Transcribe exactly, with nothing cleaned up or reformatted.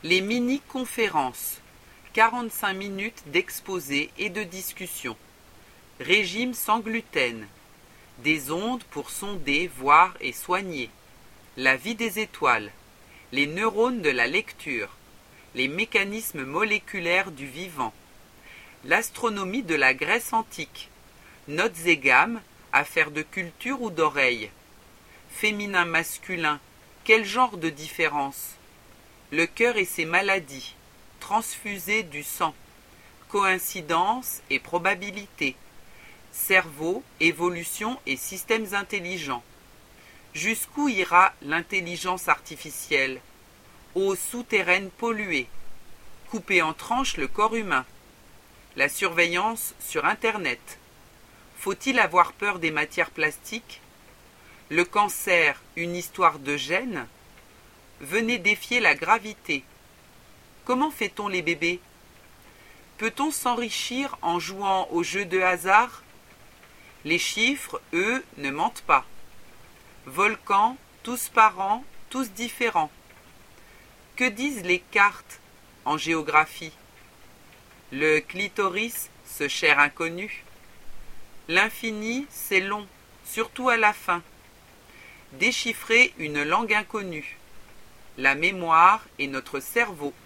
Les mini-conférences, quarante-cinq minutes d'exposé et de discussion. Régime sans gluten. Des ondes pour sonder, voir et soigner. La vie des étoiles. Les neurones de la lecture. Les mécanismes moléculaires du vivant. L'astronomie de la Grèce antique. Notes et gammes, affaires de culture ou d'oreille. Féminin masculin, quel genre de différence? Le cœur et ses maladies. Transfuser du sang. Coïncidence et probabilité. Cerveau, évolution et systèmes intelligents. Jusqu'où ira l'intelligence artificielle? Eau souterraine polluée. Couper en tranches le corps humain. La surveillance sur Internet. Faut-il avoir peur des matières plastiques? Le cancer, une histoire de gènes? Venez défier la gravité. Comment fait-on les bébés? Peut-on s'enrichir en jouant aux jeux de hasard? Les chiffres, eux, ne mentent pas. Volcans, tous parents, tous différents. Que disent les cartes en géographie? Le clitoris, ce cher inconnu. L'infini, c'est long, surtout à la fin. Déchiffrer une langue inconnue. La mémoire et notre cerveau.